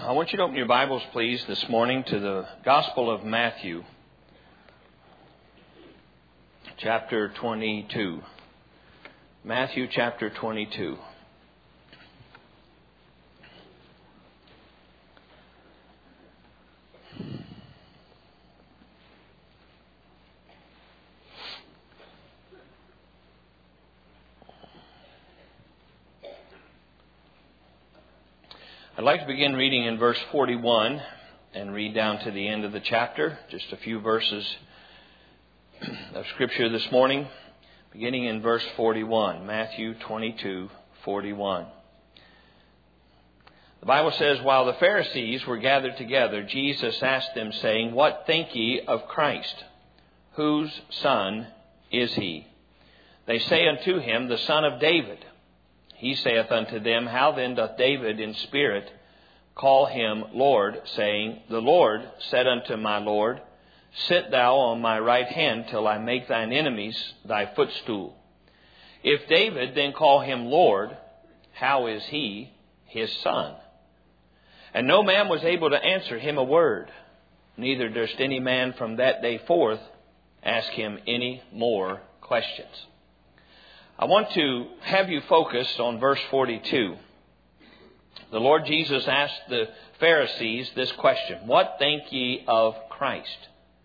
I want you to open your Bibles, please, this morning to the Gospel of Matthew, chapter 22. Matthew chapter 22. I'd like to begin reading in verse 41 and read down to the end of the chapter, just a few verses of Scripture this morning, beginning in verse 41, Matthew 22:41. The Bible says, "While the Pharisees were gathered together, Jesus asked them, saying, What think ye of Christ? Whose son is he? They say unto him, The son of David. He saith unto them, How then doth David in spirit call him Lord, saying, The Lord said unto my Lord, Sit thou on my right hand till I make thine enemies thy footstool. If David then call him Lord, how is he his son? And no man was able to answer him a word, neither durst any man from that day forth ask him any more questions." I want to have you focus on verse 42. The Lord Jesus asked the Pharisees this question: What think ye of Christ?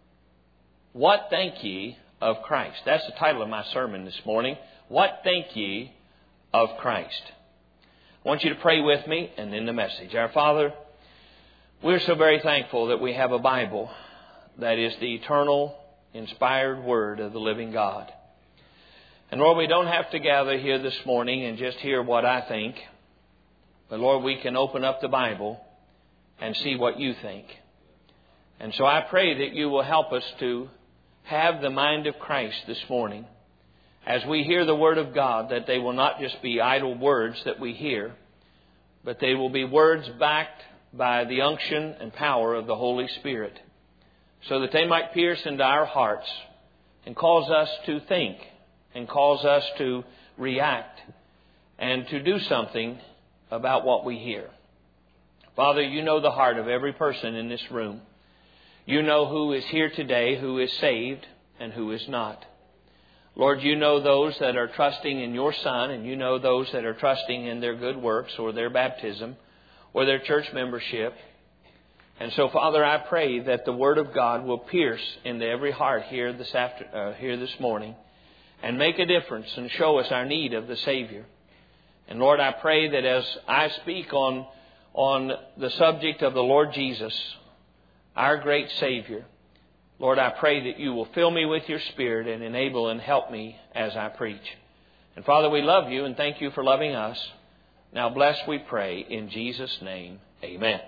What think ye of Christ? That's the title of my sermon this morning. What think ye of Christ? I want you to pray with me and then the message. Our Father, we're so very thankful that we have a Bible that is the eternal, inspired Word of the living God. And Lord, we don't have to gather here this morning and just hear what I think. But Lord, we can open up the Bible and see what you think. And so I pray that you will help us to have the mind of Christ this morning as we hear the Word of God, that they will not just be idle words that we hear, but they will be words backed by the unction and power of the Holy Spirit, so that they might pierce into our hearts and cause us to think and cause us to react and to do something about what we hear. Father, you know the heart of every person in this room. You know who is here today, who is saved, and who is not. Lord, you know those that are trusting in your Son, and you know those that are trusting in their good works or their baptism or their church membership. And so, Father, I pray that the Word of God will pierce into every heart here this morning and make a difference and show us our need of the Savior. And Lord, I pray that as I speak on the subject of the Lord Jesus, our great Savior, Lord, I pray that you will fill me with your Spirit and enable and help me as I preach. And Father, we love you and thank you for loving us. Now bless, we pray, in Jesus' name. Amen.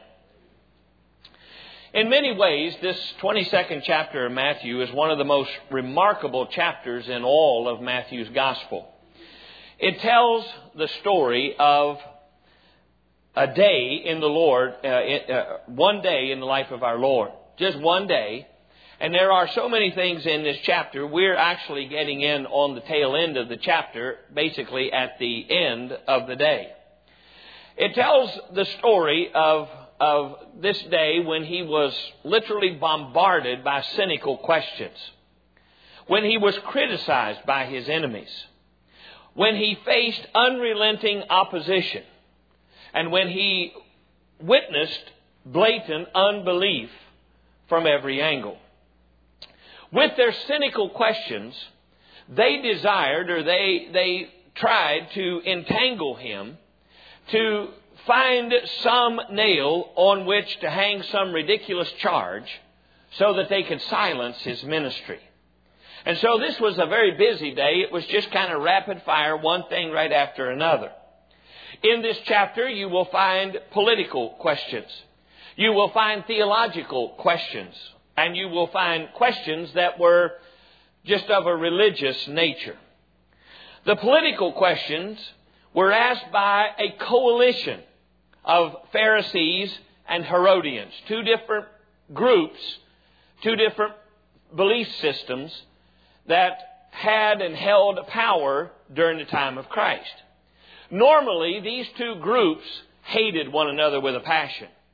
In many ways, this 22nd chapter of Matthew is one of the most remarkable chapters in all of Matthew's Gospel. It tells the story of a day in the Lord, one day in the life of our Lord. Just one day. And there are so many things in this chapter. We're actually getting in on the tail end of the chapter, basically at the end of the day. It tells the story of this day when he was literally bombarded by cynical questions, when he was criticized by his enemies, when he faced unrelenting opposition, and when he witnessed blatant unbelief from every angle. With their cynical questions, they desired, or they tried to entangle him, to find some nail on which to hang some ridiculous charge so that they could silence his ministry. And so this was a very busy day. It was just kind of rapid fire, one thing right after another. In this chapter, you will find political questions. You will find theological questions. And you will find questions that were just of a religious nature. The political questions were asked by a coalition of Pharisees and Herodians, two different groups, two different belief systems that had and held power during the time of Christ. Normally, these two groups hated one another with a passion.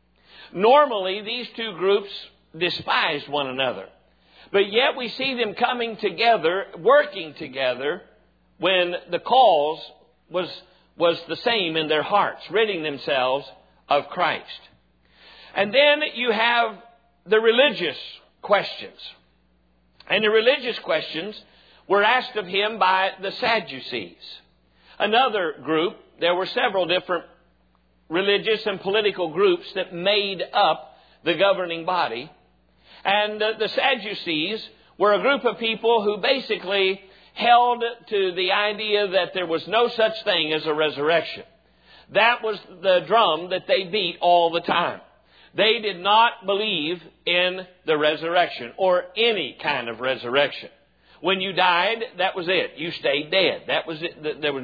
Normally, these two groups despised one another. But yet we see them coming together, working together, when the cause was the same in their hearts, ridding themselves of Christ. And then you have the religious questions. And the religious questions were asked of him by the Sadducees. Another group, there were several different religious and political groups that made up the governing body. And the Sadducees were a group of people who basically held to the idea that there was no such thing as a resurrection. That was the drum that they beat all the time. They did not believe in the resurrection or any kind of resurrection. When you died, that was it. You stayed dead. That was it. There was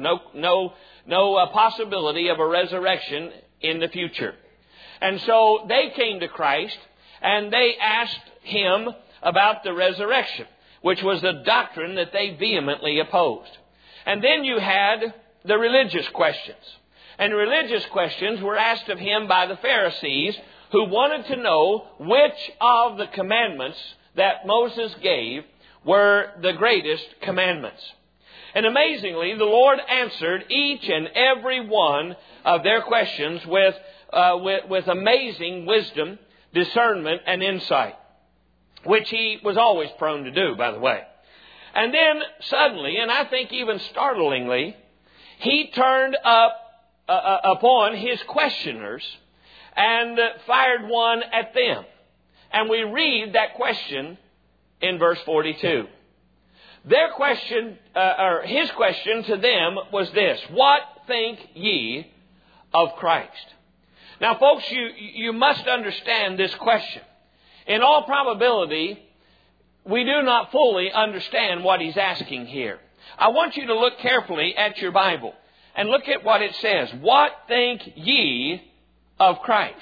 no possibility of a resurrection in the future. And so they came to Christ and they asked him about the resurrection, which was a doctrine that they vehemently opposed. And then you had the religious questions. And religious questions were asked of him by the Pharisees, who wanted to know which of the commandments that Moses gave were the greatest commandments. And amazingly, the Lord answered each and every one of their questions with amazing wisdom, discernment, and insight, which he was always prone to do, by the way. And then suddenly, and I think even startlingly, he turned up upon his questioners and fired one at them. And we read that question in verse 42. Their question, or his question to them was this: what think ye of Christ? Now, folks, you must understand this question. In all probability, we do not fully understand what he's asking here. I want you to look carefully at your Bible and look at what it says. What think ye of Christ?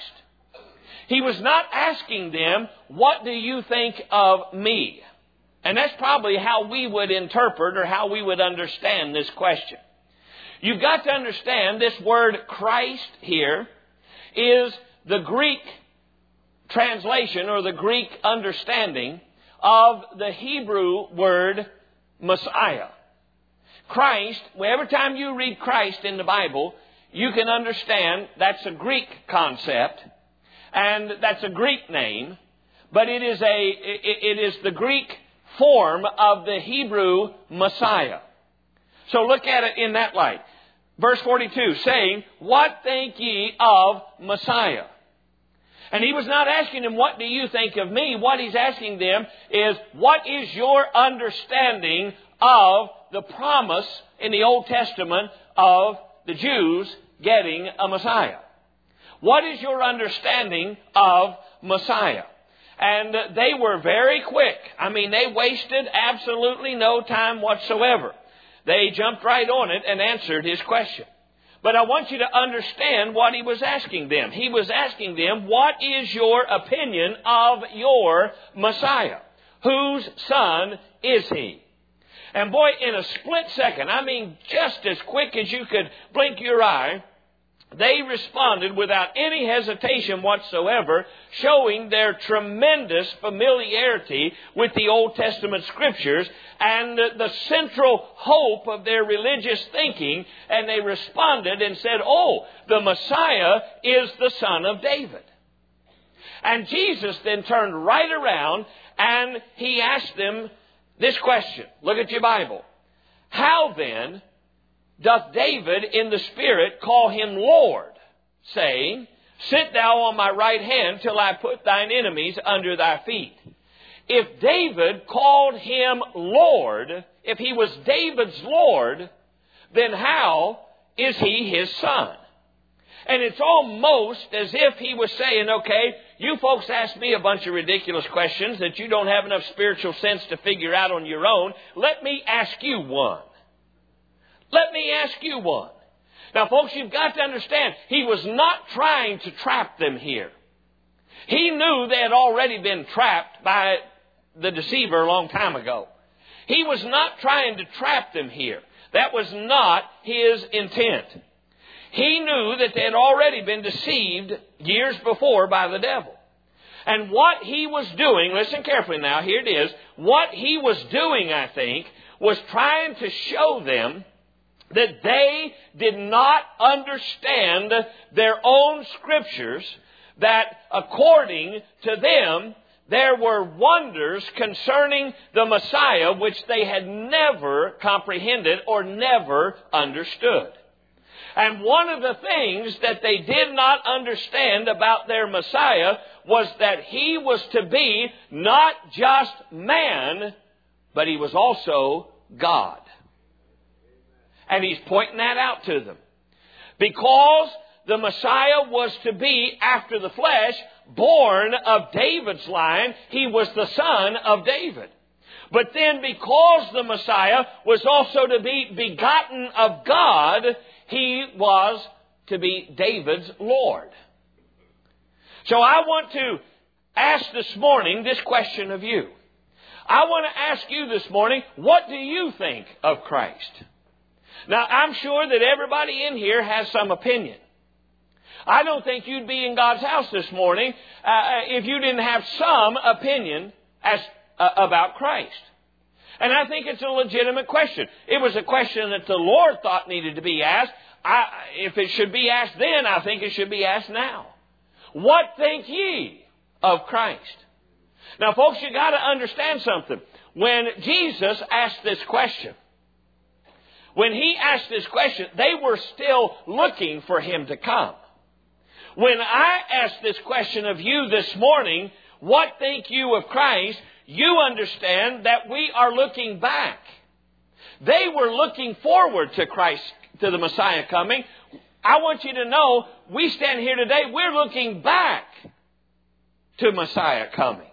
He was not asking them, what do you think of me? And that's probably how we would interpret or how we would understand this question. You've got to understand this word Christ here is the Greek translation or the Greek understanding of the Hebrew word Messiah. Christ, every time you read Christ in the Bible, you can understand that's a Greek concept and that's a Greek name, but it is the Greek form of the Hebrew Messiah. So look at it in that light. Verse 42, saying, what think ye of Messiah? And he was not asking them, what do you think of me? What he's asking them is, what is your understanding of the promise in the Old Testament of the Jews getting a Messiah? What is your understanding of Messiah? And they were very quick. I mean, they wasted absolutely no time whatsoever. They jumped right on it and answered his question. But I want you to understand what he was asking them. He was asking them, what is your opinion of your Messiah? Whose son is he? And boy, in a split second, I mean, just as quick as you could blink your eye, they responded without any hesitation whatsoever, showing their tremendous familiarity with the Old Testament Scriptures and the central hope of their religious thinking. And they responded and said, oh, the Messiah is the son of David. And Jesus then turned right around and he asked them this question. Look at your Bible. How then doth David in the Spirit call him Lord, saying, sit thou on my right hand till I put thine enemies under thy feet? If David called him Lord, if he was David's Lord, then how is he his son? And it's almost as if he was saying, okay, you folks ask me a bunch of ridiculous questions that you don't have enough spiritual sense to figure out on your own. Let me ask you one. Let me ask you one. Now, folks, you've got to understand, he was not trying to trap them here. He knew they had already been trapped by the deceiver a long time ago. He was not trying to trap them here. That was not his intent. He knew that they had already been deceived years before by the devil. And what he was doing, listen carefully now, here it is. What he was doing, I think, was trying to show them that they did not understand their own Scriptures, that according to them, there were wonders concerning the Messiah which they had never comprehended or never understood. And one of the things that they did not understand about their Messiah was that He was to be not just man, but He was also God. And He's pointing that out to them. Because the Messiah was to be, after the flesh, born of David's line, He was the son of David. But then because the Messiah was also to be begotten of God, He was to be David's Lord. So I want to ask this morning this question of you. I want to ask you this morning, what do you think of Christ? Now, I'm sure that everybody in here has some opinion. I don't think you'd be in God's house this morning if you didn't have some opinion about Christ. And I think it's a legitimate question. It was a question that the Lord thought needed to be asked. If it should be asked then, I think it should be asked now. What think ye of Christ? Now, folks, you got to understand something. When Jesus asked this question, when He asked this question, they were still looking for Him to come. When I ask this question of you this morning, what think you of Christ? You understand that we are looking back. They were looking forward to Christ, to the Messiah coming. I want you to know, we stand here today, we're looking back to Messiah coming.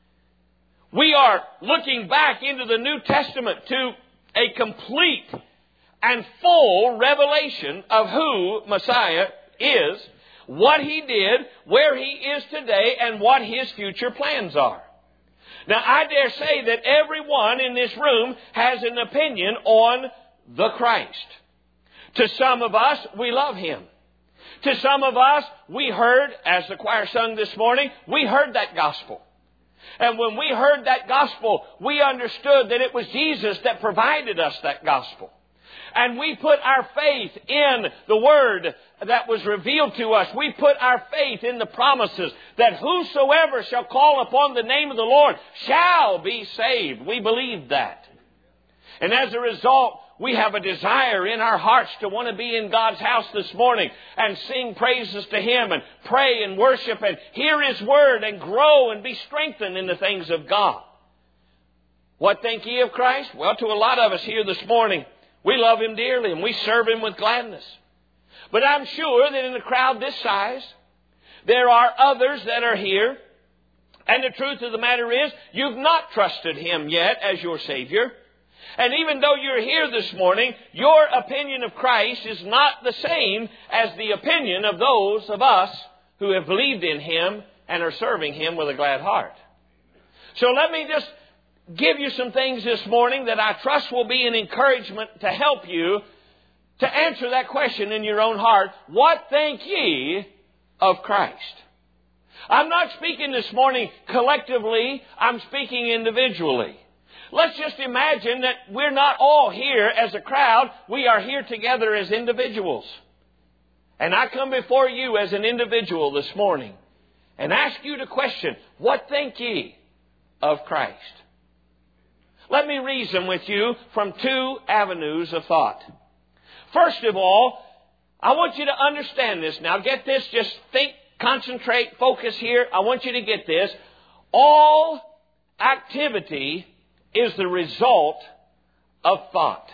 We are looking back into the New Testament to a complete and full revelation of who Messiah is, what He did, where He is today, and what His future plans are. Now, I dare say that everyone in this room has an opinion on the Christ. To some of us, we love Him. To some of us, we heard, as the choir sung this morning, we heard that gospel. And when we heard that gospel, we understood that it was Jesus that provided us that gospel. And we put our faith in the Word that was revealed to us. We put our faith in the promises that whosoever shall call upon the name of the Lord shall be saved. We believe that. And as a result, we have a desire in our hearts to want to be in God's house this morning and sing praises to Him and pray and worship and hear His Word and grow and be strengthened in the things of God. What think ye of Christ? Well, to a lot of us here this morning, we love Him dearly and we serve Him with gladness. But I'm sure that in a crowd this size, there are others that are here. And the truth of the matter is, you've not trusted Him yet as your Savior. And even though you're here this morning, your opinion of Christ is not the same as the opinion of those of us who have believed in Him and are serving Him with a glad heart. So let me just give you some things this morning that I trust will be an encouragement to help you to answer that question in your own heart. What think ye of Christ? I'm not speaking this morning collectively. I'm speaking individually. Let's just imagine that we're not all here as a crowd. We are here together as individuals. And I come before you as an individual this morning and ask you to question, what think ye of Christ? Let me reason with you from two avenues of thought. First of all, I want you to understand this. Now get this, just think, concentrate, focus here. I want you to get this. All activity is the result of thought.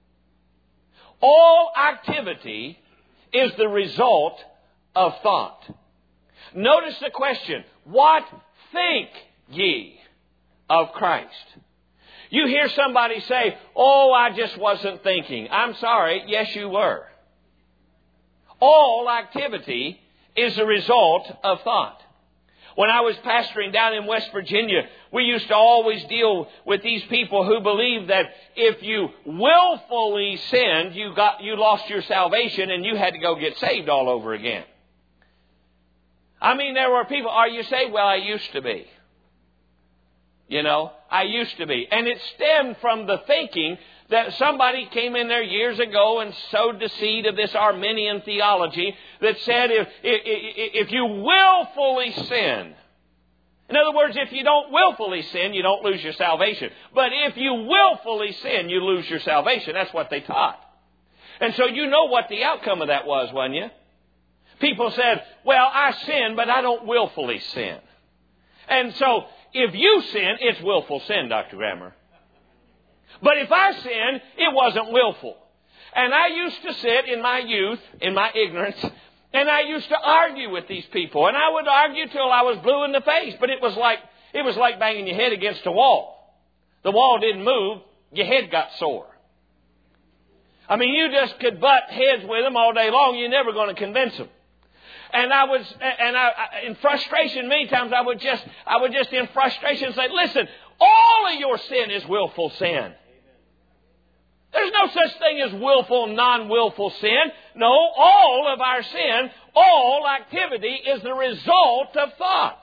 All activity is the result of thought. Notice the question, what think ye of Christ? You hear somebody say, oh, I just wasn't thinking. I'm sorry, yes you were. All activity is a result of thought. When I was pastoring down in West Virginia, we used to always deal with these people who believed that if you willfully sinned, you lost your salvation and you had to go get saved all over again. I mean, there were people, are you saved? Well, I used to be. I used to be. And it stemmed from the thinking that somebody came in there years ago and sowed the seed of this Arminian theology that said if you willfully sin, in other words, if you don't willfully sin, you don't lose your salvation. But if you willfully sin, you lose your salvation. That's what they taught. And so you know what the outcome of that was, wasn't you? People said, well, I sin, but I don't willfully sin. And so if you sin, it's willful sin, Dr. Grammer. But if I sin, it wasn't willful. And I used to sit in my youth, in my ignorance, and I used to argue with these people. And I would argue till I was blue in the face. But it was like banging your head against a wall. The wall didn't move. Your head got sore. I mean, you just could butt heads with them all day long. You're never going to convince them. And in frustration, many times I would just in frustration say, listen, all of your sin is willful sin. There's no such thing as willful, non-willful sin. No, all of our sin, all activity is the result of thought.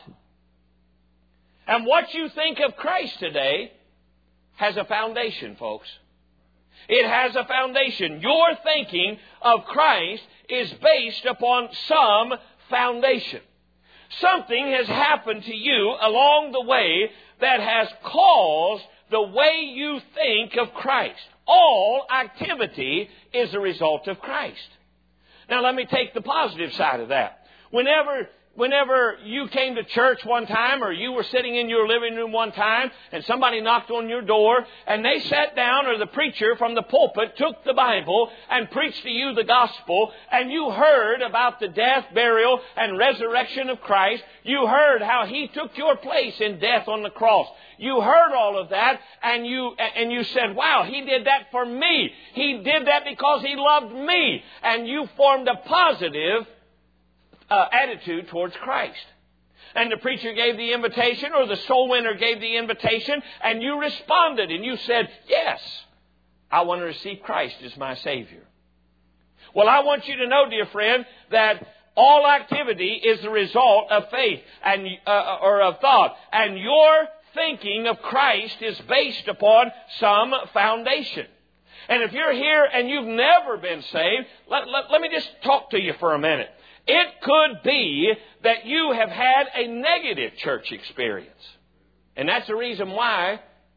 And what you think of Christ today has a foundation, folks. It has a foundation. Your thinking of Christ is based upon some foundation. Something has happened to you along the way that has caused the way you think of Christ. All activity is a result of Christ. Now let me take the positive side of that. Whenever you came to church one time, or you were sitting in your living room one time and somebody knocked on your door and they sat down, or the preacher from the pulpit took the Bible and preached to you the gospel, and you heard about the death, burial, and resurrection of Christ. You heard how He took your place in death on the cross. You heard all of that, and you said, wow, He did that for me. He did that because He loved me. And you formed a positive attitude towards Christ. And the preacher gave the invitation, or the soul winner gave the invitation, and you responded and you said, yes, I want to receive Christ as my Savior. Well, I want you to know, dear friend, that all activity is the result of faith or of thought. And your thinking of Christ is based upon some foundation. And if you're here and you've never been saved, let me just talk to you for a minute. It could be that you have had a negative church experience. And that's the reason why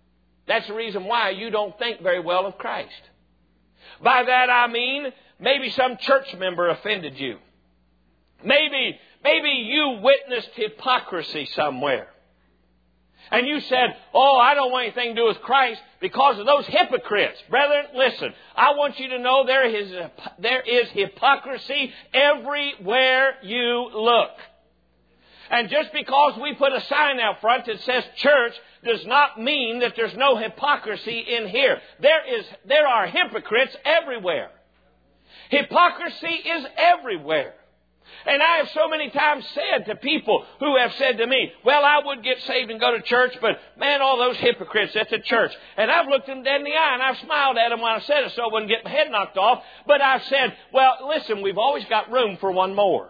you don't think very well of Christ. By that I mean, maybe some church member offended you. Maybe you witnessed hypocrisy somewhere. And you said, oh, I don't want anything to do with Christ because of those hypocrites. Brethren, listen, I want you to know there is hypocrisy everywhere you look. And just because we put a sign out front that says church does not mean that there's no hypocrisy in here. There are hypocrites everywhere. Hypocrisy is everywhere. And I have so many times said to people who have said to me, well, I would get saved and go to church, but man, all those hypocrites at the church. And I've looked them dead in the eye and I've smiled at them when I said it so I wouldn't get my head knocked off. But I've said, well, listen, we've always got room for one more.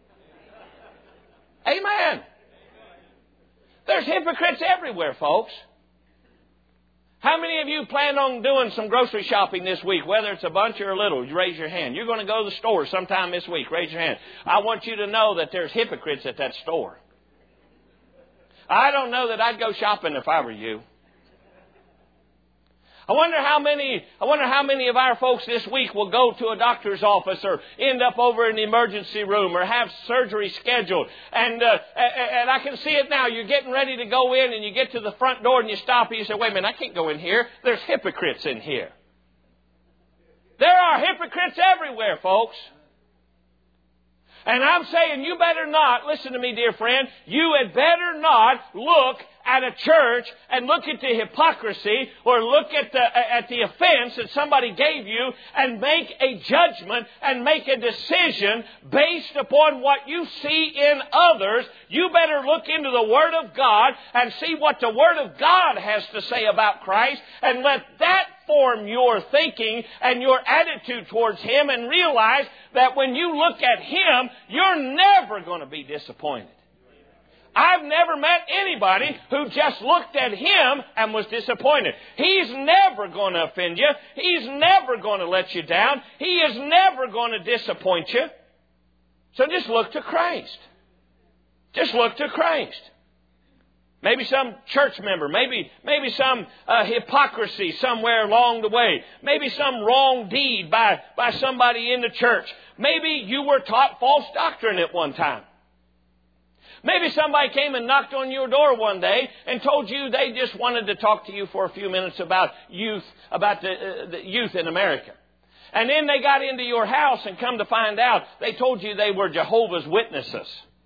Amen. There's hypocrites everywhere, folks. How many of you plan on doing some grocery shopping this week, whether it's a bunch or a little? You raise your hand. You're going to go to the store sometime this week. Raise your hand. I want you to know that there's hypocrites at that store. I don't know that I'd go shopping if I were you. I wonder how many of our folks this week will go to a doctor's office or end up over in the emergency room or have surgery scheduled. And I can see it now. You're getting ready to go in and you get to the front door and you stop and you say, wait a minute, I can't go in here. There's hypocrites in here. There are hypocrites everywhere, folks. And I'm saying you better not, listen to me, dear friend, you had better not look at a church and look at the hypocrisy or look at the offense that somebody gave you and make a judgment and make a decision based upon what you see in others. You better look into the Word of God and see what the Word of God has to say about Christ, and let that form your thinking and your attitude towards Him, and realize that when you look at Him, you're never going to be disappointed. I've never met anybody who just looked at Him and was disappointed. He's never going to offend you. He's never going to let you down. He is never going to disappoint you. So just look to Christ. Just look to Christ. Maybe some church member, maybe some hypocrisy somewhere along the way. Maybe some wrong deed by somebody in the church. Maybe you were taught false doctrine at one time. Maybe somebody came and knocked on your door one day and told you they just wanted to talk to you for a few minutes about youth, about the youth in America. And then they got into your house and come to find out they told you they were Jehovah's Witnesses.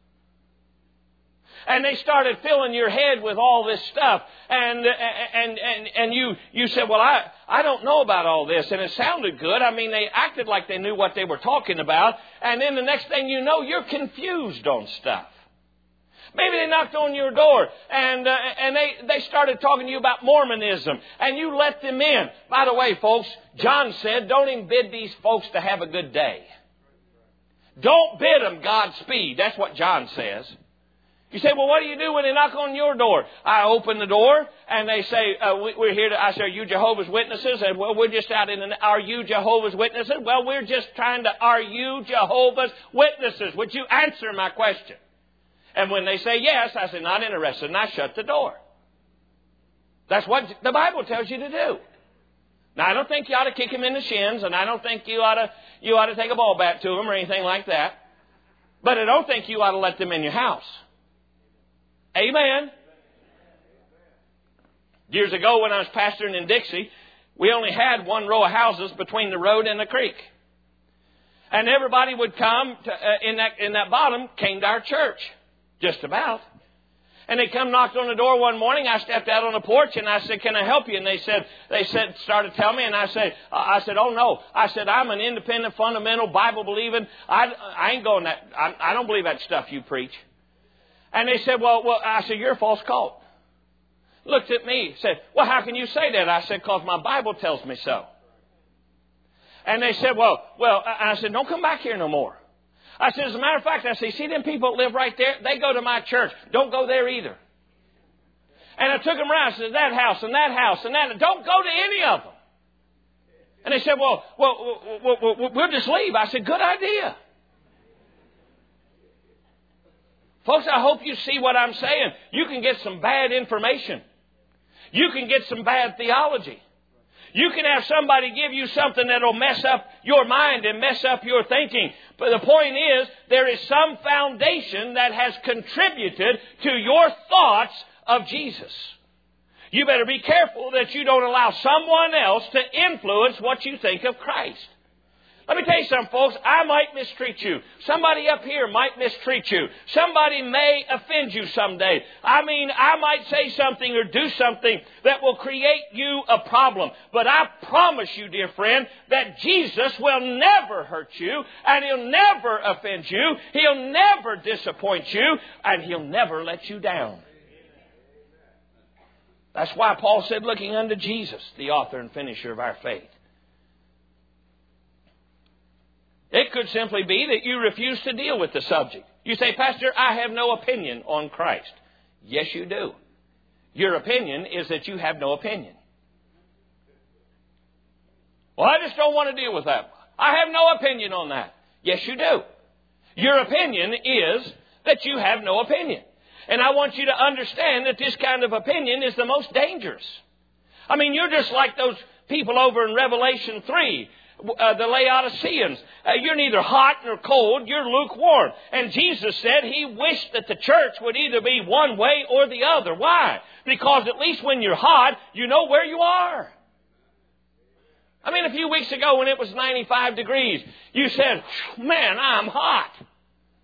And they started filling your head with all this stuff. And you said, well, I don't know about all this. And it sounded good. I mean, they acted like they knew what they were talking about. And then the next thing you know, you're confused on stuff. Maybe they knocked on your door and they started talking to you about Mormonism, and you let them in. By the way, folks, John said, don't even bid these folks to have a good day. Don't bid them Godspeed. That's what John says. You say, well, what do you do when they knock on your door? I open the door and they say, we're here to, I say, are you Jehovah's Witnesses? And well, we're just out are you Jehovah's Witnesses? Well, we're just trying to, are you Jehovah's Witnesses? Would you answer my question? And when they say yes, I say, not interested, and I shut the door. That's what the Bible tells you to do. Now, I don't think you ought to kick him in the shins, and I don't think you ought to take a ball bat to him or anything like that. But I don't think you ought to let them in your house. Amen. Years ago when I was pastoring in Dixie, we only had one row of houses between the road and the creek. And everybody would come in that bottom, came to our church. Just about. And they come knocked on the door one morning. I stepped out on the porch and I said, can I help you? And they started telling me, and I said, oh no. I said, I'm an independent, fundamental, Bible believing. I ain't going that. I don't believe that stuff you preach. And they said, well, I said, you're a false cult. Looked at me, said, well, how can you say that? I said, because my Bible tells me so. And they said, well, I said, don't come back here no more. I said, as a matter of fact, I said, see them people that live right there? They go to my church. Don't go there either. And I took them around. I said, that house and that house and that. Don't go to any of them. And they said, well, we'll just leave. I said, good idea. Folks, I hope you see what I'm saying. You can get some bad information. You can get some bad theology. You can have somebody give you something that will mess up your mind and mess up your thinking. But the point is, there is some foundation that has contributed to your thoughts of Jesus. You better be careful that you don't allow someone else to influence what you think of Christ. Let me tell you something, folks. I might mistreat you. Somebody up here might mistreat you. Somebody may offend you someday. I might say something or do something that will create you a problem. But I promise you, dear friend, that Jesus will never hurt you, and He'll never offend you. He'll never disappoint you, and He'll never let you down. That's why Paul said, looking unto Jesus, the author and finisher of our faith. It could simply be that you refuse to deal with the subject. You say, Pastor, I have no opinion on Christ. Yes, you do. Your opinion is that you have no opinion. Well, I just don't want to deal with that. I have no opinion on that. Yes, you do. Your opinion is that you have no opinion. And I want you to understand that this kind of opinion is the most dangerous. I mean, you're just like those people over in Revelation 3. The Laodiceans. You're neither hot nor cold. You're lukewarm. And Jesus said He wished that the church would either be one way or the other. Why? Because at least when you're hot, you know where you are. I mean, a few weeks ago when it was 95 degrees, you said, man, I'm hot.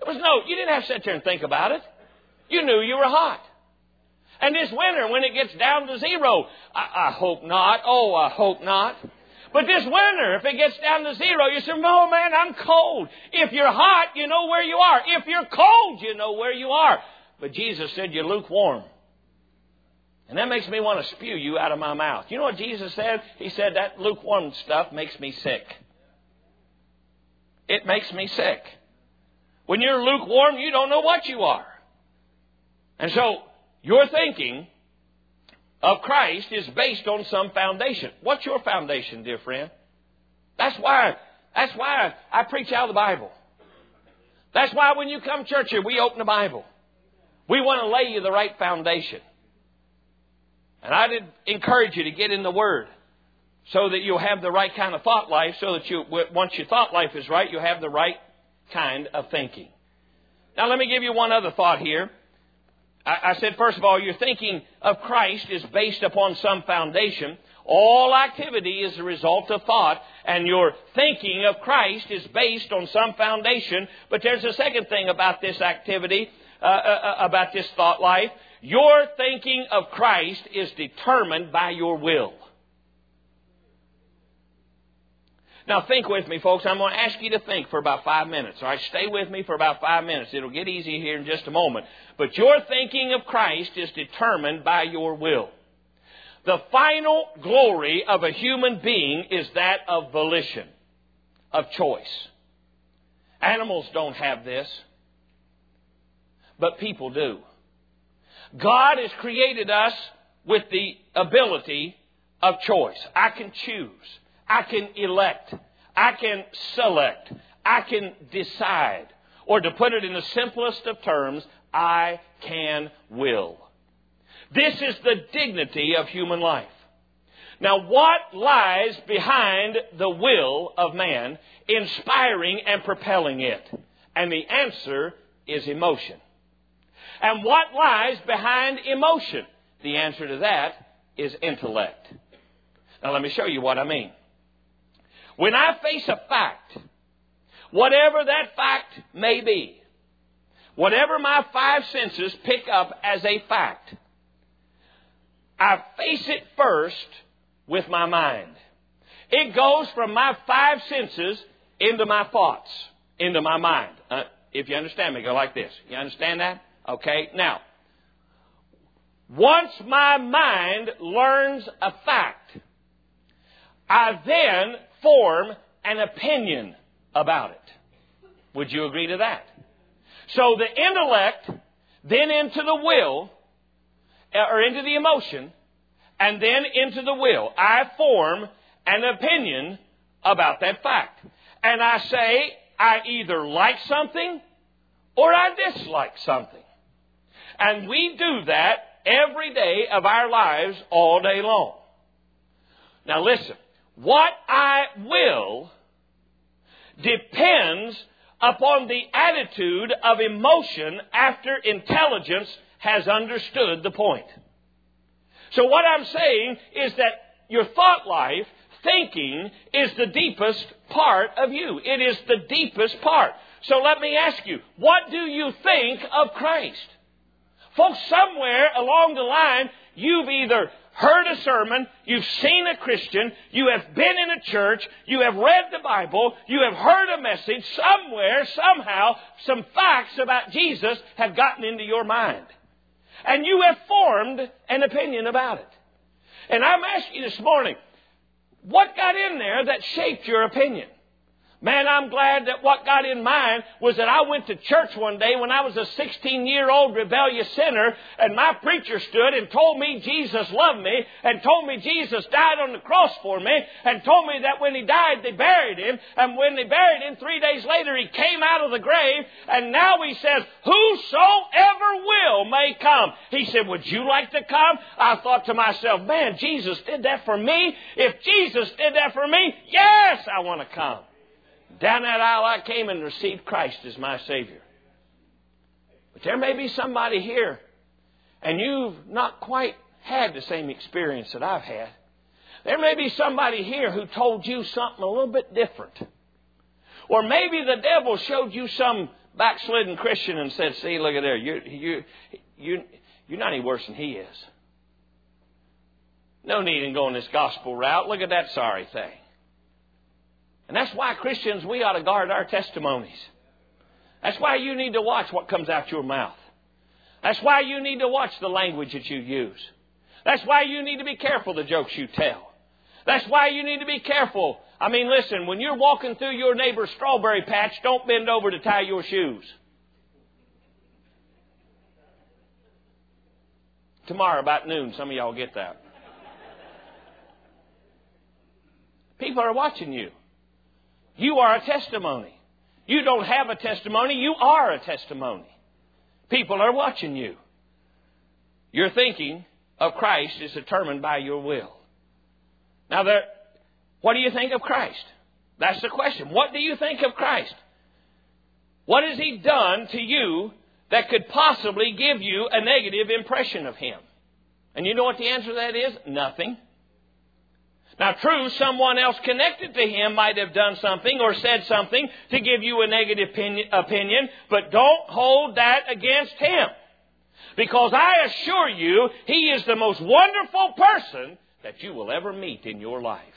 You didn't have to sit there and think about it. You knew you were hot. And this winter, when it gets down to zero, I hope not. Oh, I hope not. But this winter, if it gets down to zero, you say, no, man, I'm cold. If you're hot, you know where you are. If you're cold, you know where you are. But Jesus said you're lukewarm. And that makes me want to spew you out of my mouth. You know what Jesus said? He said that lukewarm stuff makes me sick. It makes me sick. When you're lukewarm, you don't know what you are. And so, your thinking of Christ is based on some foundation. What's your foundation, dear friend? That's why I preach out of the Bible. That's why when you come to church here, we open the Bible. We want to lay you the right foundation. And I did encourage you to get in the Word so that you'll have the right kind of thought life, so that once your thought life is right, you'll have the right kind of thinking. Now let me give you one other thought here. I said, first of all, your thinking of Christ is based upon some foundation. All activity is a result of thought, and your thinking of Christ is based on some foundation. But there's a second thing about this activity, about this thought life. Your thinking of Christ is determined by your will. Now think with me, folks. I'm going to ask you to think for about 5 minutes. All right, stay with me for about 5 minutes. It'll get easy here in just a moment. But your thinking of Christ is determined by your will. The final glory of a human being is that of volition, of choice. Animals don't have this, but people do. God has created us with the ability of choice. I can choose. I can elect. I can select. I can decide. Or to put it in the simplest of terms, I can will. This is the dignity of human life. Now, what lies behind the will of man, inspiring and propelling it? And the answer is emotion. And what lies behind emotion? The answer to that is intellect. Now, let me show you what I mean. When I face a fact, whatever that fact may be, whatever my five senses pick up as a fact, I face it first with my mind. It goes from my five senses into my thoughts, into my mind. If you understand me, go like this. You understand that? Okay. Now, once my mind learns a fact, I then form an opinion about it. Would you agree to that? So the intellect, then into the will, or into the emotion, and then into the will. I form an opinion about that fact. And I say I either like something or I dislike something. And we do that every day of our lives all day long. Now listen. What I will depends upon the attitude of emotion after intelligence has understood the point. So what I'm saying is that your thought life, thinking, is the deepest part of you. It is the deepest part. So let me ask you, what do you think of Christ? Folks, somewhere along the line, you've either heard a sermon, you've seen a Christian, you have been in a church, you have read the Bible, you have heard a message, somewhere, somehow, some facts about Jesus have gotten into your mind. And you have formed an opinion about it. And I'm asking you this morning, what got in there that shaped your opinion? Man, I'm glad that what got in mine was that I went to church one day when I was a 16-year-old rebellious sinner, and my preacher stood and told me Jesus loved me, and told me Jesus died on the cross for me, and told me that when He died, they buried Him, and when they buried Him, 3 days later, He came out of the grave, and now He says, whosoever will may come. He said, would you like to come? I thought to myself, man, Jesus did that for me. If Jesus did that for me, yes, I want to come. Down that aisle I came and received Christ as my Savior. But there may be somebody here, and you've not quite had the same experience that I've had. There may be somebody here who told you something a little bit different. Or maybe the devil showed you some backslidden Christian and said, see, look at there, you're not any worse than he is. No need in going this gospel route. Look at that sorry thing. And that's why Christians, we ought to guard our testimonies. That's why you need to watch what comes out your mouth. That's why you need to watch the language that you use. That's why you need to be careful the jokes you tell. That's why you need to be careful. I mean, listen, when you're walking through your neighbor's strawberry patch, don't bend over to tie your shoes. Tomorrow about noon, some of y'all get that. People are watching you. You are a testimony. You don't have a testimony. You are a testimony. People are watching you. Your thinking of Christ is determined by your will. Now, what do you think of Christ? That's the question. What do you think of Christ? What has He done to you that could possibly give you a negative impression of Him? And you know what the answer to that is? Nothing. Now, true, someone else connected to Him might have done something or said something to give you a negative opinion, but don't hold that against Him. Because I assure you, He is the most wonderful person that you will ever meet in your life.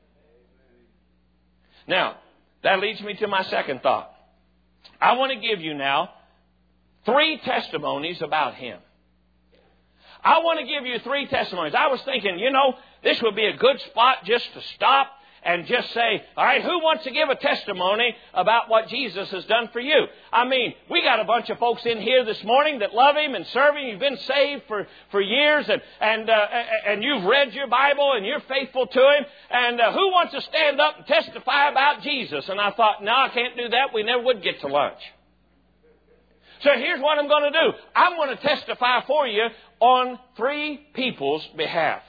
Now, that leads me to my second thought. I want to give you now 3 testimonies about Him. I want to give you 3 testimonies. I was thinking, this would be a good spot just to stop and just say, all right, who wants to give a testimony about what Jesus has done for you? I mean, we got a bunch of folks in here this morning that love Him and serve Him. You've been saved for years and you've read your Bible and you're faithful to Him. And who wants to stand up and testify about Jesus? And I thought, no, I can't do that. We never would get to lunch. So here's what I'm going to do. I'm going to testify for you on 3 people's behalf.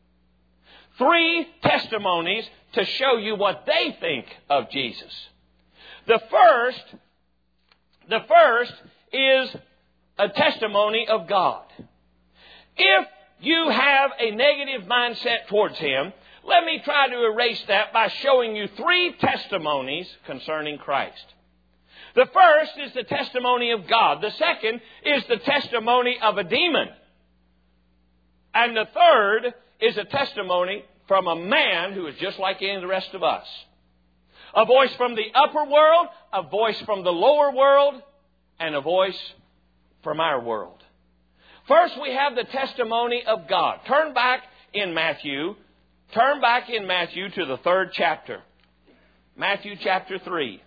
3 testimonies to show you what they think of Jesus. The first is a testimony of God. If you have a negative mindset towards Him, let me try to erase that by showing you 3 testimonies concerning Christ. The first is the testimony of God. The second is the testimony of a demon. And the third is a testimony from a man who is just like any of the rest of us. A voice from the upper world, a voice from the lower world, and a voice from our world. First, we have the testimony of God. Turn back in Matthew to the 3rd chapter. Matthew chapter 3.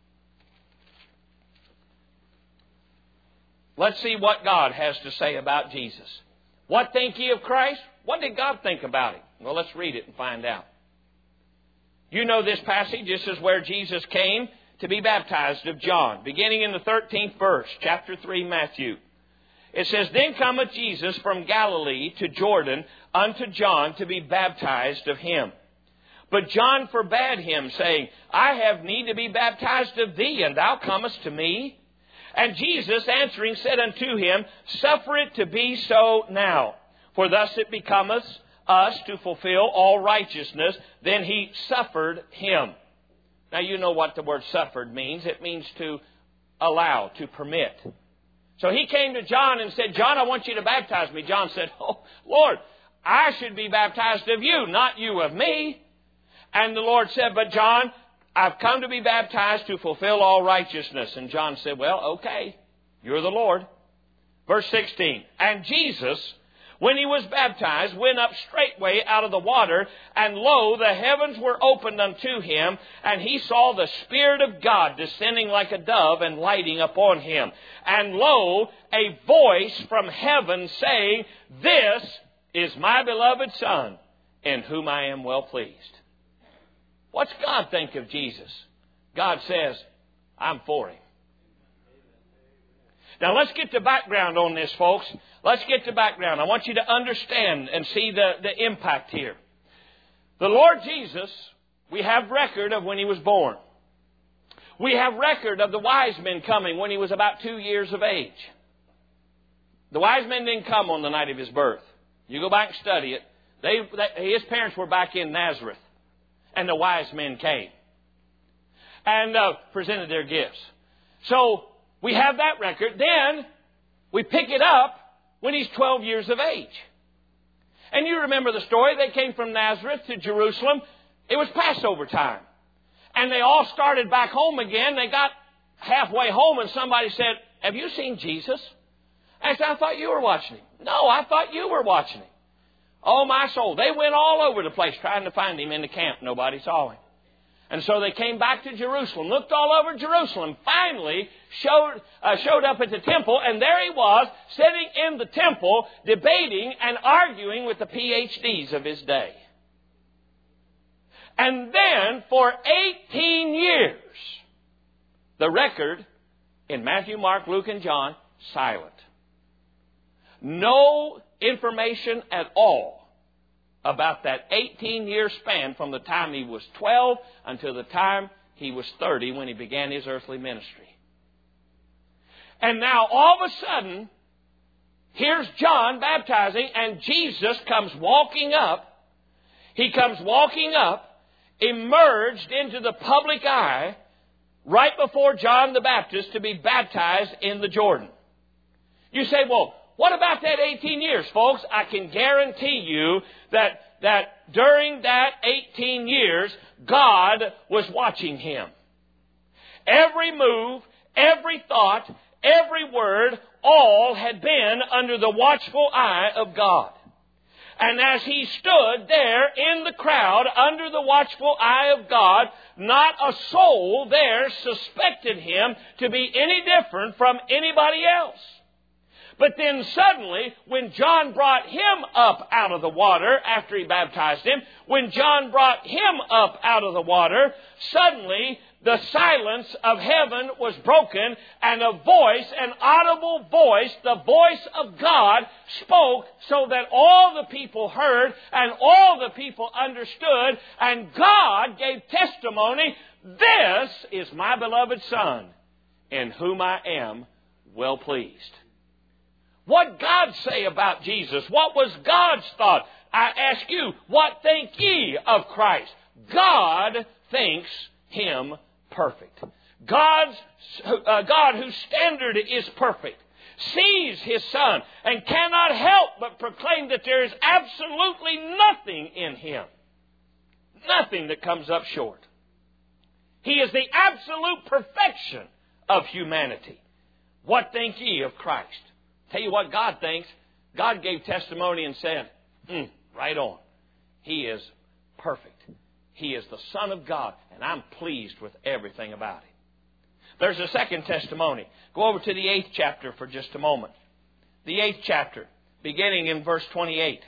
Let's see what God has to say about Jesus. What think ye of Christ? What did God think about Him? Well, let's read it and find out. You know this passage. This is where Jesus came to be baptized of John. Beginning in the 13th verse, chapter 3, Matthew. It says, Then cometh Jesus from Galilee to Jordan unto John to be baptized of him. But John forbade him, saying, I have need to be baptized of thee, and thou comest to me? And Jesus answering said unto him, Suffer it to be so now, for thus it becometh us to fulfill all righteousness. Then he suffered him. Now you know what the word suffered means. It means to allow, to permit. So he came to John and said, John, I want you to baptize me. John said, Oh, Lord, I should be baptized of you, not you of me. And the Lord said, But John, I've come to be baptized to fulfill all righteousness. And John said, Well, okay, you're the Lord. Verse 16, And Jesus, when He was baptized, went up straightway out of the water, and lo, the heavens were opened unto Him, and He saw the Spirit of God descending like a dove and lighting upon Him. And lo, a voice from heaven saying, This is my beloved Son, in whom I am well pleased. What's God think of Jesus? God says, I'm for Him. Now let's get the background on this, folks. Let's get the background. I want you to understand and see the impact here. The Lord Jesus, we have record of when He was born. We have record of the wise men coming when He was about 2 years of age. The wise men didn't come on the night of His birth. You go back and study it. His parents were back in Nazareth. And the wise men came and presented their gifts. So We have that record. Then we pick it up when he's 12 years of age. And you remember the story. They came from Nazareth to Jerusalem. It was Passover time. And they all started back home again. They got halfway home and somebody said, "Have you seen Jesus?" I said, "I thought you were watching him." "No, I thought you were watching him." Oh, my soul. They went all over the place trying to find him in the camp. Nobody saw him. And so they came back to Jerusalem, looked all over Jerusalem, finally showed up at the temple, and there he was, sitting in the temple, debating and arguing with the PhDs of his day. And then, for 18 years, the record in Matthew, Mark, Luke, and John, silent. No information at all about that 18-year span from the time he was 12 until the time he was 30 when he began his earthly ministry. And now all of a sudden, here's John baptizing, and Jesus comes walking up. He comes walking up, emerged into the public eye right before John the Baptist to be baptized in the Jordan. You say, well, what about that 18 years, folks? I can guarantee you that during that 18 years, God was watching him. Every move, every thought, every word, all had been under the watchful eye of God. And as he stood there in the crowd under the watchful eye of God, not a soul there suspected him to be any different from anybody else. But then suddenly, when John brought him up out of the water after he baptized him, when John brought him up out of the water, suddenly the silence of heaven was broken, and a voice, an audible voice, the voice of God, spoke so that all the people heard and all the people understood, and God gave testimony, "This is my beloved Son, in whom I am well pleased." What God say about Jesus? What was God's thought? I ask you, what think ye of Christ? God thinks him perfect. God, whose standard is perfect, sees his Son and cannot help but proclaim that there is absolutely nothing in him. Nothing that comes up short. He is the absolute perfection of humanity. What think ye of Christ? Tell you what God thinks. God gave testimony and said, right on. He is perfect. He is the Son of God, and I'm pleased with everything about him. There's a second testimony. Go over to the 8th chapter for just a moment. The 8th chapter, beginning in verse 28.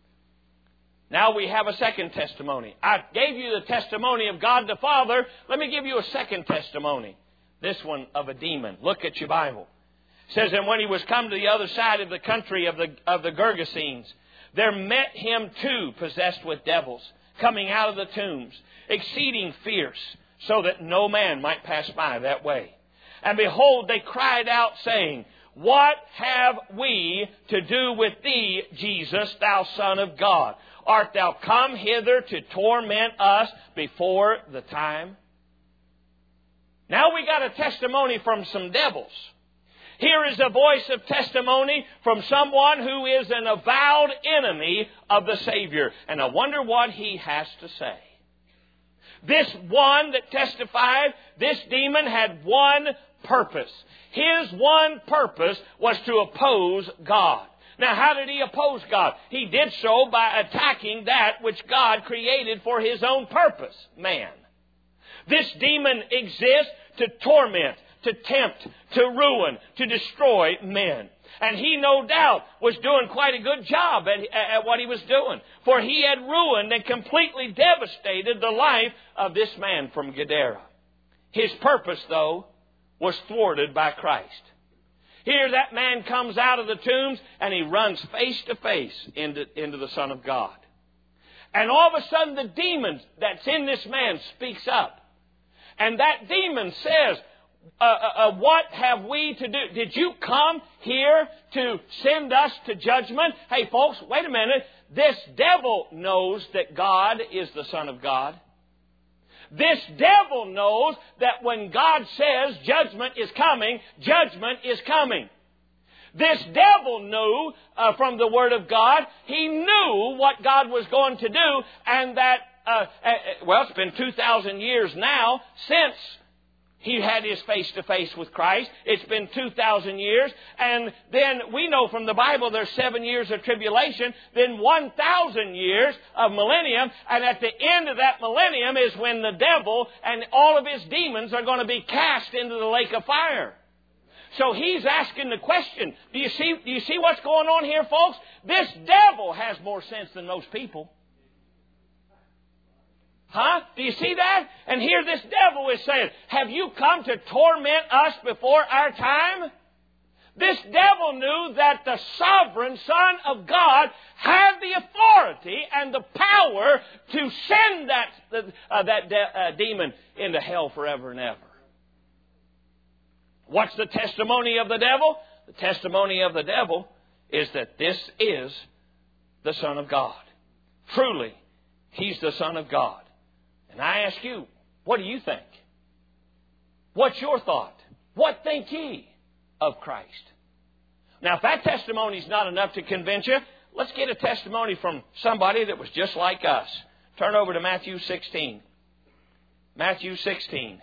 Now we have a second testimony. I gave you the testimony of God the Father. Let me give you a second testimony. This one of a demon. Look at your Bible. It says, and when he was come to the other side of the country of the Gergesenes, there met him two possessed with devils, coming out of the tombs, exceeding fierce, so that no man might pass by that way. And behold, they cried out, saying, What have we to do with thee, Jesus, thou Son of God? Art thou come hither to torment us before the time? Now we got a testimony from some devils. Here is a voice of testimony from someone who is an avowed enemy of the Savior. And I wonder what he has to say. This one that testified, this demon had one purpose. His one purpose was to oppose God. Now, how did he oppose God? He did so by attacking that which God created for his own purpose, man. This demon exists to torment, to tempt, to ruin, to destroy men. And he, no doubt, was doing quite a good job at what he was doing. For he had ruined and completely devastated the life of this man from Gadara. His purpose, though, was thwarted by Christ. Here that man comes out of the tombs and he runs face to face into the Son of God. And all of a sudden the demon that's in this man speaks up. And that demon says, what have we to do? Did you come here to send us to judgment? Hey folks, wait a minute. This devil knows that God is the Son of God. This devil knows that when God says judgment is coming, judgment is coming. This devil knew from the Word of God, he knew what God was going to do, and that, it's been 2,000 years now since he had his face-to-face with Christ. It's been 2,000 years. And then we know from the Bible there's 7 years of tribulation, then 1,000 years of millennium. And at the end of that millennium is when the devil and all of his demons are going to be cast into the lake of fire. So he's asking the question, do you see what's going on here, folks? This devil has more sense than most people. Huh? Do you see that? And here this devil is saying, have you come to torment us before our time? This devil knew that the sovereign Son of God had the authority and the power to send that demon into hell forever and ever. What's the testimony of the devil? The testimony of the devil is that this is the Son of God. Truly, He's the Son of God. And I ask you, what do you think? What's your thought? What think ye of Christ? Now, if that testimony is not enough to convince you, let's get a testimony from somebody that was just like us. Turn over to Matthew 16. Matthew 16.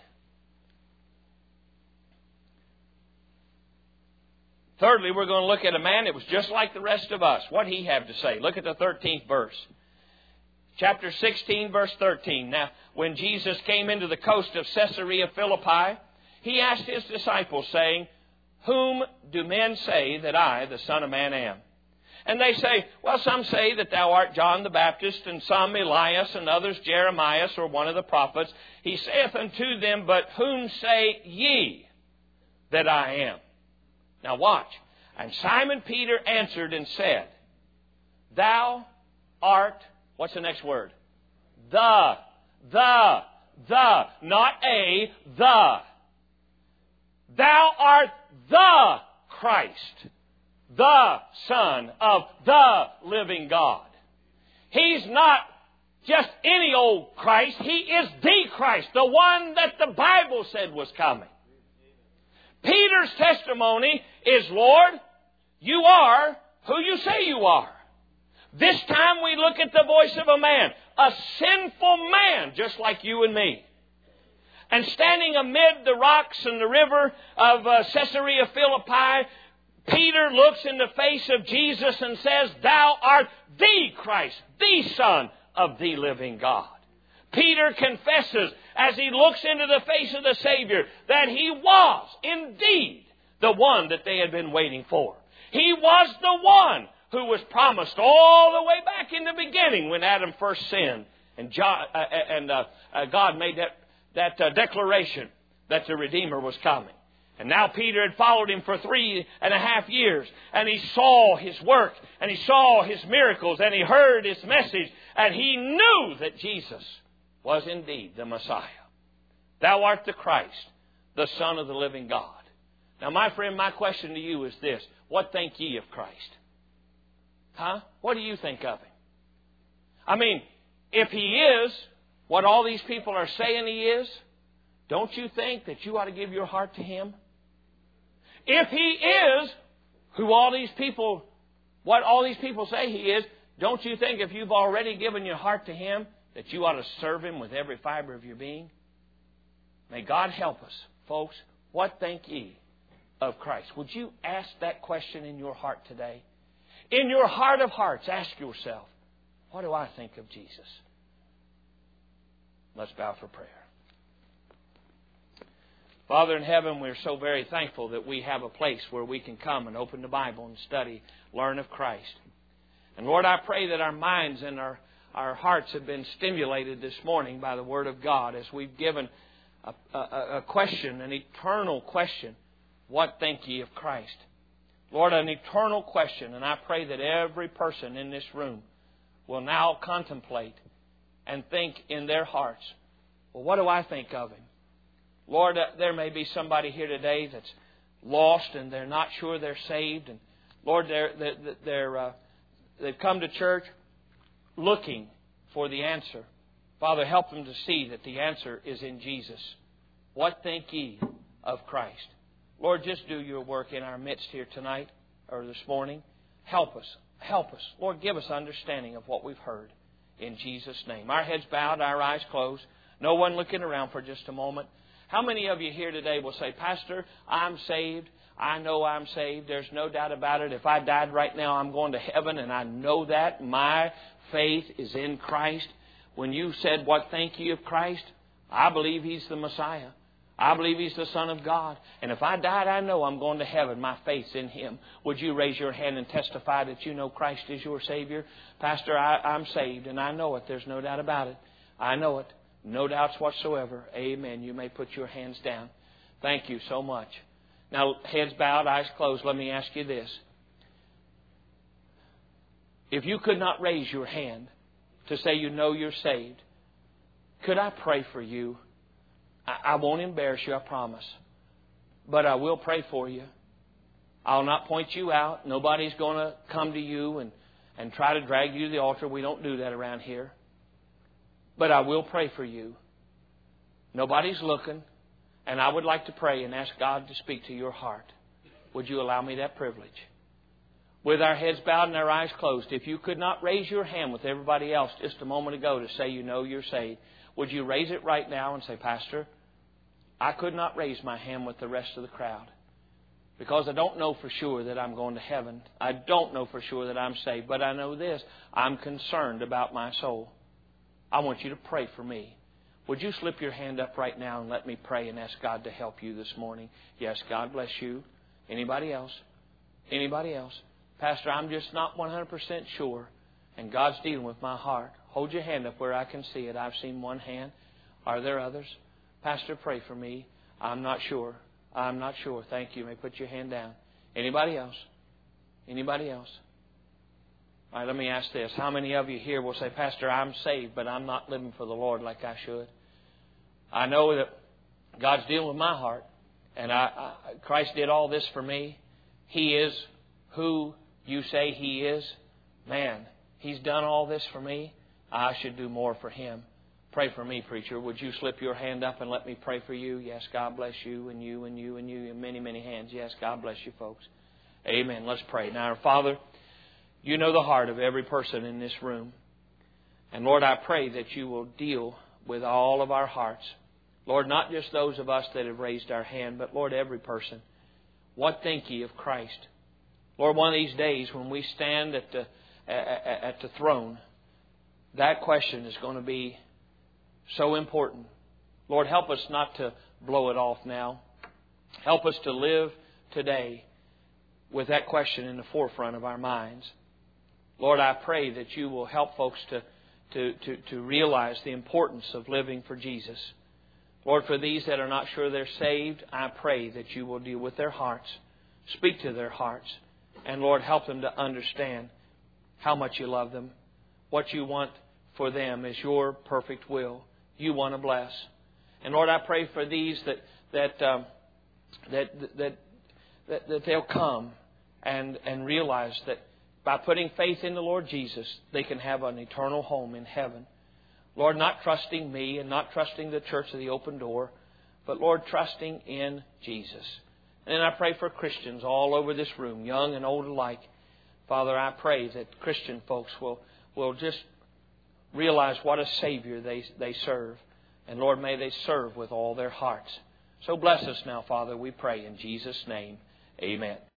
Thirdly, we're going to look at a man that was just like the rest of us. What he had to say. Look at the 13th verse. Chapter 16, verse 13. Now, when Jesus came into the coast of Caesarea Philippi, He asked His disciples, saying, Whom do men say that I, the Son of Man, am? And they say, well, some say that thou art John the Baptist, and some Elias, and others Jeremiah, or one of the prophets. He saith unto them, But whom say ye that I am? Now watch. And Simon Peter answered and said, Thou art, what's the next word? The, not a, the. Thou art the Christ, the Son of the living God. He's not just any old Christ. He is the Christ, the one that the Bible said was coming. Peter's testimony is, Lord, you are who you say you are. This time we look at the voice of a man, a sinful man, just like you and me. And standing amid the rocks and the river of Caesarea Philippi, Peter looks in the face of Jesus and says, Thou art the Christ, the Son of the living God. Peter confesses as he looks into the face of the Savior that he was indeed the one that they had been waiting for. He was the one who was promised all the way back in the beginning when Adam first sinned. And God made that declaration that the Redeemer was coming. And now Peter had followed Him for 3.5 years. And he saw His work. And he saw His miracles. And he heard His message. And he knew that Jesus was indeed the Messiah. Thou art the Christ, the Son of the living God. Now, my friend, my question to you is this. What think ye of Christ? Huh? What do you think of Him? I mean, if He is what all these people are saying He is, don't you think that you ought to give your heart to Him? If He is what all these people say He is, don't you think if you've already given your heart to Him, that you ought to serve Him with every fiber of your being? May God help us, folks. What think ye of Christ? Would you ask that question in your heart today? In your heart of hearts, ask yourself, what do I think of Jesus? Let's bow for prayer. Father in heaven, we're so very thankful that we have a place where we can come and open the Bible and study, learn of Christ. And Lord, I pray that our minds and our hearts have been stimulated this morning by the Word of God as we've given a question, an eternal question. What think ye of Christ? Lord, an eternal question. And I pray that every person in this room will now contemplate and think in their hearts, well, what do I think of Him? Lord, there may be somebody here today that's lost and they're not sure they're saved. And Lord, they've come to church looking for the answer. Father, help them to see that the answer is in Jesus. What think ye of Christ? Lord, just do your work in our midst here tonight or this morning. Help us. Help us. Lord, give us understanding of what we've heard. In Jesus' name. Our heads bowed, our eyes closed. No one looking around for just a moment. How many of you here today will say, Pastor, I'm saved. I know I'm saved. There's no doubt about it. If I died right now, I'm going to heaven, and I know that. My faith is in Christ. When you said, what think ye of Christ? I believe He's the Messiah. I believe He's the Son of God. And if I died, I know I'm going to heaven. My faith's in Him. Would you raise your hand and testify that you know Christ is your Savior? Pastor, I'm saved, and I know it. There's no doubt about it. I know it. No doubts whatsoever. Amen. You may put your hands down. Thank you so much. Now, heads bowed, eyes closed, let me ask you this. If you could not raise your hand to say you know you're saved, could I pray for you? I won't embarrass you, I promise. But I will pray for you. I'll not point you out. Nobody's going to come to you and try to drag you to the altar. We don't do that around here. But I will pray for you. Nobody's looking. And I would like to pray and ask God to speak to your heart. Would you allow me that privilege? With our heads bowed and our eyes closed, if you could not raise your hand with everybody else just a moment ago to say you know you're saved, would you raise it right now and say, Pastor, I could not raise my hand with the rest of the crowd because I don't know for sure that I'm going to heaven. I don't know for sure that I'm saved, but I know this. I'm concerned about my soul. I want you to pray for me. Would you slip your hand up right now and let me pray and ask God to help you this morning? Yes, God bless you. Anybody else? Anybody else? Pastor, I'm just not 100% sure, and God's dealing with my heart. Hold your hand up where I can see it. I've seen one hand. Are there others? Pastor, pray for me. I'm not sure. I'm not sure. Thank you. You may put your hand down. Anybody else? Anybody else? All right, let me ask this. How many of you here will say, Pastor, I'm saved, but I'm not living for the Lord like I should? I know that God's dealing with my heart, and Christ did all this for me. He is who you say He is. Man, He's done all this for me. I should do more for Him. Pray for me, preacher. Would you slip your hand up and let me pray for you? Yes, God bless you and you and you and you and many, many hands. Yes, God bless you, folks. Amen. Let's pray. Now, our Father, you know the heart of every person in this room. And Lord, I pray that you will deal with all of our hearts. Lord, not just those of us that have raised our hand, but Lord, every person. What think ye of Christ? Lord, one of these days when we stand at the throne, that question is going to be so important. Lord, help us not to blow it off now. Help us to live today with that question in the forefront of our minds. Lord, I pray that you will help folks to realize the importance of living for Jesus. Lord, for these that are not sure they're saved, I pray that you will deal with their hearts, speak to their hearts, and Lord, help them to understand how much you love them. What you want for them is your perfect will. You want to bless. And Lord, I pray for these that they'll come and realize that by putting faith in the Lord Jesus, they can have an eternal home in heaven. Lord, not trusting me and not trusting the Church of the Open Door, but Lord, trusting in Jesus. And then I pray for Christians all over this room, young and old alike. Father, I pray that Christian folks will just realize what a Savior they serve. And Lord, may they serve with all their hearts. So bless us now, Father, we pray in Jesus' name. Amen.